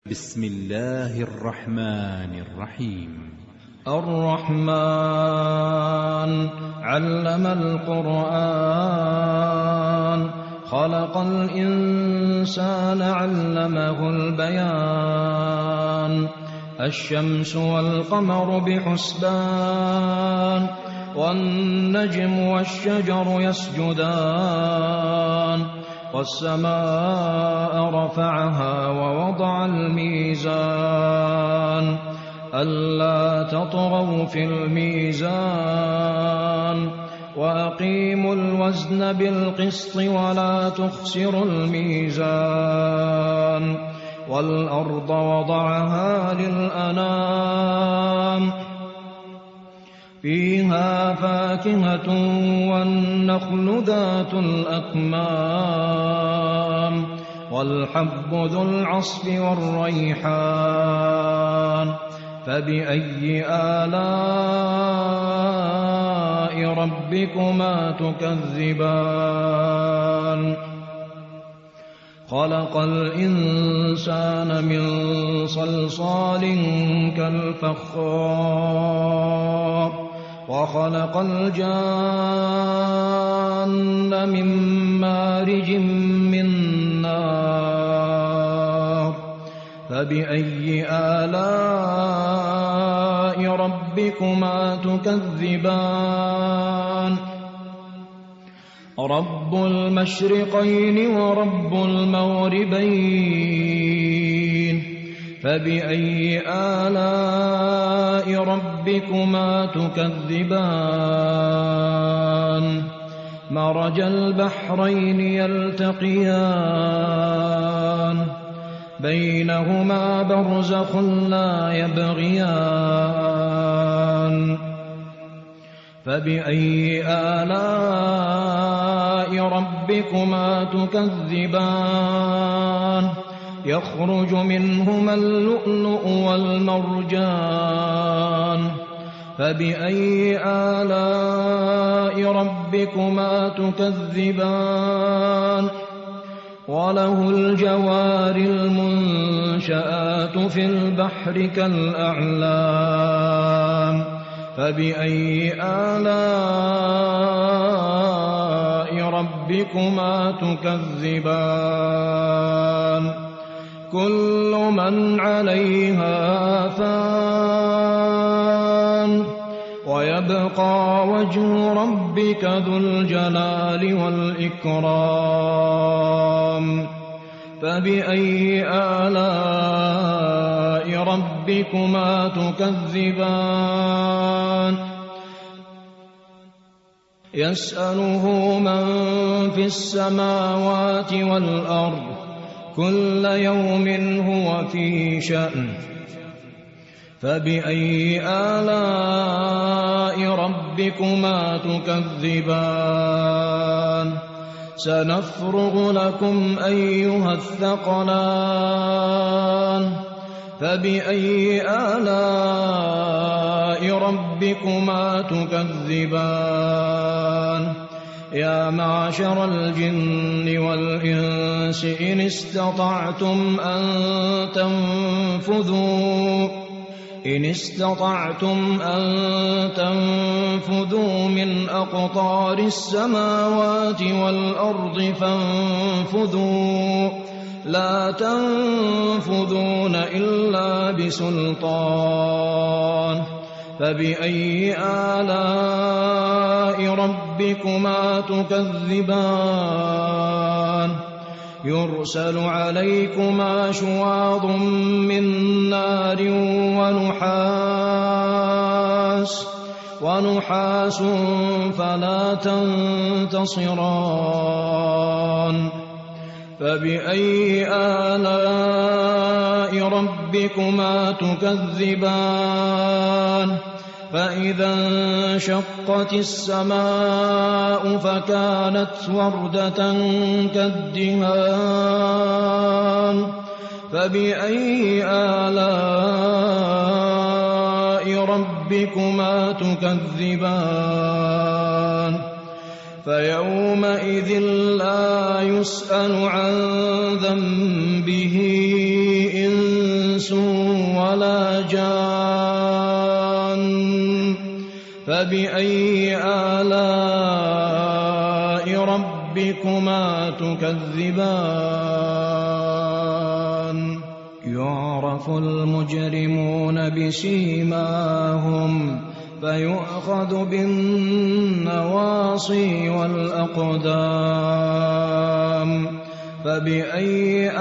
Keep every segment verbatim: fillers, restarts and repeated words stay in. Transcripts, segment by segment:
بسم الله الرحمن الرحيم. الرحمن علم القرآن خلق الإنسان علمه البيان الشمس والقمر بحسبان والنجم والشجر يسجدان والسماء رفعها ووضع الميزان ألا تطغوا في الميزان وأقيموا الوزن بالقسط ولا تخسروا الميزان والأرض وضعها للأنام فيها فاكهة والنخل ذات الأكمام والحب ذو العصف والريحان فبأي آلاء ربكما تكذبان خلق الإنسان من صلصال كالفخار وخلق الجان من مارج من نار فبأي آلاء ربكما تكذبان رب المشرقين ورب المغربين فبأي آلاء ربكما تكذبان مرج البحرين يلتقيان بينهما برزخ لا يبغيان فبأي آلاء ربكما تكذبان يخرج منهما اللؤلؤ والمرجان فبأي آلاء ربكما تكذبان وله الجوار المنشآت في البحر كالأعلام فبأي آلاء ربكما تكذبان كل من عليها فان ويبقى وجه ربك ذو الجلال والإكرام فبأي آلاء ربكما تكذبان يسأله من في السماوات والأرض كل يوم هو في شأن فبأي آلاء ربكما تكذبان سنفرغ لكم أيها الثقلان فبأي آلاء ربكما تكذبان يا معشر الجن والإنس إن استطعتم أن تنفذوا إن استطعتم أن تنفذوا من أقطار السماوات والأرض فانفذوا لا تنفذون إلا بسلطان فبأي آلاء ربكما تكذبان يرسل عليكما شواظ من نار ونحاس ونحاس فلا تنتصران فبأي آلاء ربكما تكذبان فإذا انشقت السماء فكانت وردة كالدهان فبأي آلاء ربكما تكذبان فيومئذ لا يسأل عن ذنبه إنس ولا جان فبأي آلاء ربكما تكذبان يعرف المجرمون بسيماهم فيؤخذ بالنواصي والأقدام فبأي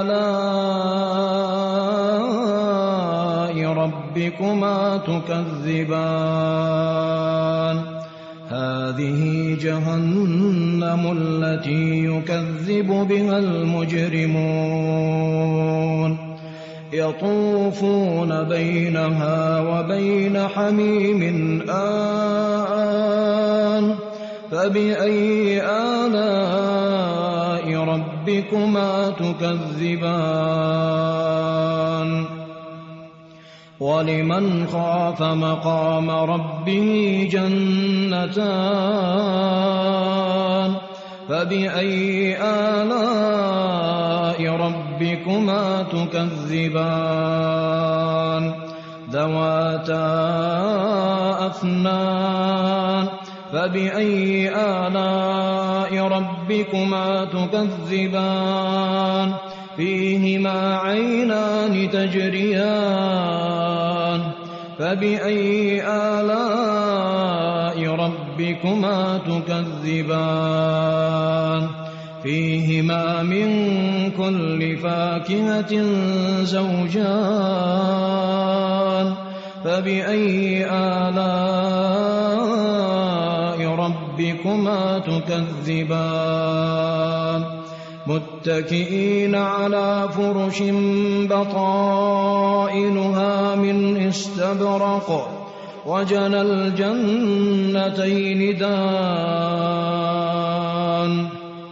آلاء ربكما تكذبان هذه جهنم التي يكذب بها المجرمون يطوفون بينها وبين حميم آن فبأي آلاء ربكما تكذبان ولمن خاف مقام ربه جنتان فبأي آلاء ربكما تكذبان ذواتا أفنان فبأي آلاء ربكما تكذبان فيهما عينان تجريان فبأي آلاء ربكما تكذبان فيهما من كل فاكهة زوجان فبأي آلاء ربكما تكذبان متكئين على فرش بطائنها من استبرق وجنى الجنتين دان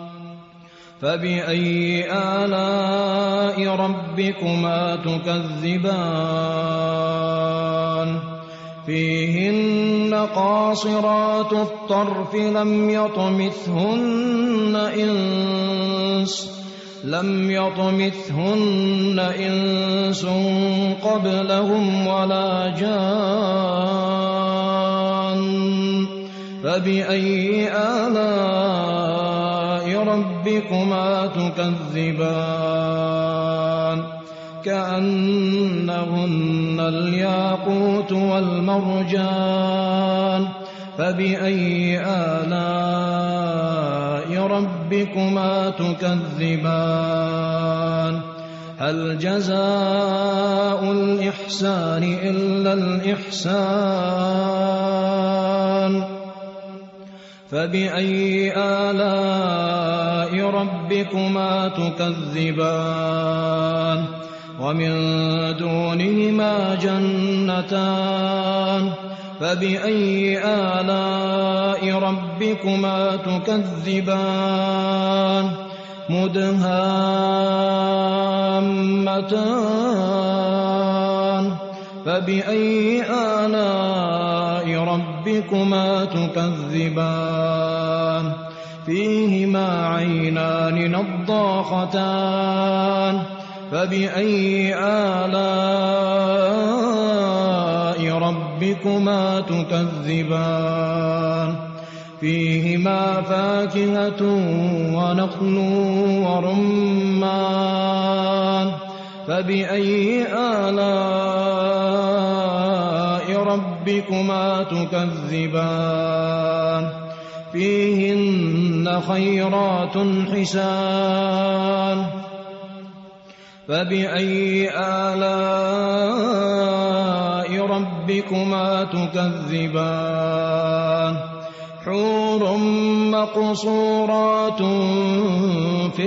فبأي آلاء ربكما تكذبان فيهن قاصرات الطرف لم يطمثهن إنس لم يطمثهن إنس قبلهم ولا جان فبأي آلاء ربكما تكذبان كأنهن الياقوت والمرجان فبأي آلاء ربكما تكذبان هل جزاء الإحسان إلا الإحسان فبأي آلاء ربكما تكذبان ومن دونهما جنتان فبأي آلاء ربكما تكذبان مدهامتان فبأي آلاء ربكما تكذبان فيهما عينان نضاختان فبأي آلاء ربكما تكذبان فيهما فاكهة ونخل ورمان فبأي آلاء ربكما تكذبان فيهن خيرات حسان فبأي آلاء ربكما تكذبان حور مقصورات في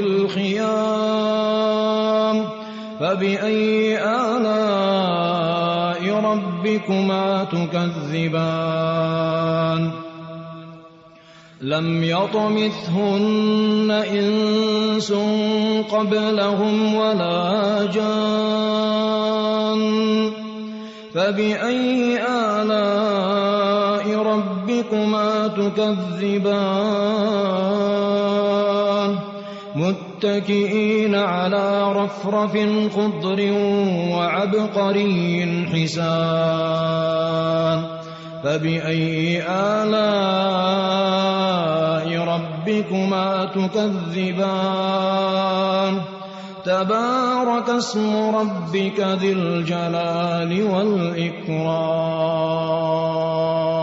الخيام فبأي آلاء ربكما تكذبان لم يطمثهن إنس قبلهم ولا جان فبأي آلاء ربكما تكذبان متكئين على رفرف خضر وعبقري حسان فبأي آلاء ربكما تكذبان تبارك اسم ربك ذي الجلال والإكرام